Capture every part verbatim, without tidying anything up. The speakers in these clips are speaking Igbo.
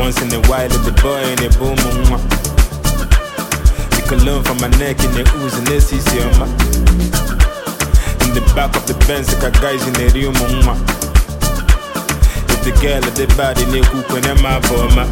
Once in a while, the boy in a boom. You can learn from my neck in the ooze and this is your ma. In the back of the Benz, like guys in the room. If the girl at the body, they cook when I'm a bomber.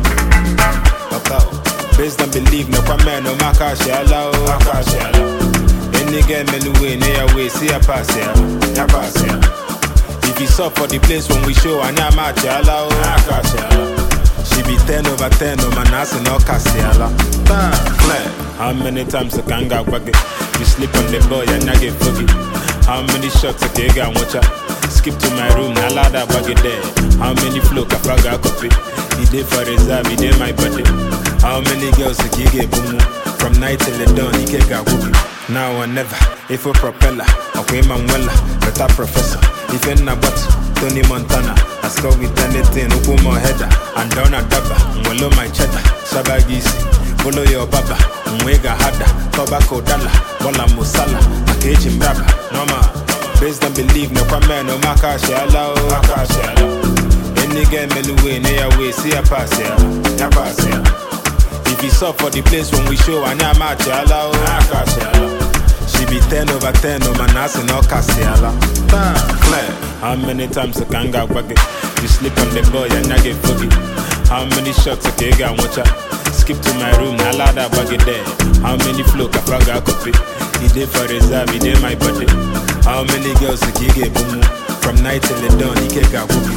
Based on belief, no man, no makashala. Any girl, men away, near way, see a pass here. If you saw for the place when we show, and I'm at Yala. She be ten over ten, no man, ass and no Cassiala. How many times I can go back? You sleep on the boy and I get foggy. How many shots I take and watch out? Skip to my room, I lie that bag there. How many flow I forgot copy? He did for reserve, he did my body. How many girls I get boom? From night till the dawn, he can't get whoopee. Now or never, if a propeller, okay, Manuela, but a professor. If you're not but Tony Montana, I score with anything, open my header, and down a dabba, wallow my cheddar, Shabagisi, follow your baba, Mwega Hada, Tobacco Dalla, Bola Musala, a cage in Braba, no ma. Based on belief, no man, no Makashala, Makashala. Any girl, Meluwe, near way, see a pass here, a pass here. If you saw for the place when we show, and I'm at Yala, Makashala. She be ten over ten, no man, ass and no Cassiala. How many times I can go back? You sleep on the boy and I get foggy. How many shots I can get watch out? Skip to my room, I lie that bag there. How many flow I forgot copy? He did for reserve, he did my body. How many girls I can get boom? From night till the dawn, he can't get whoopee.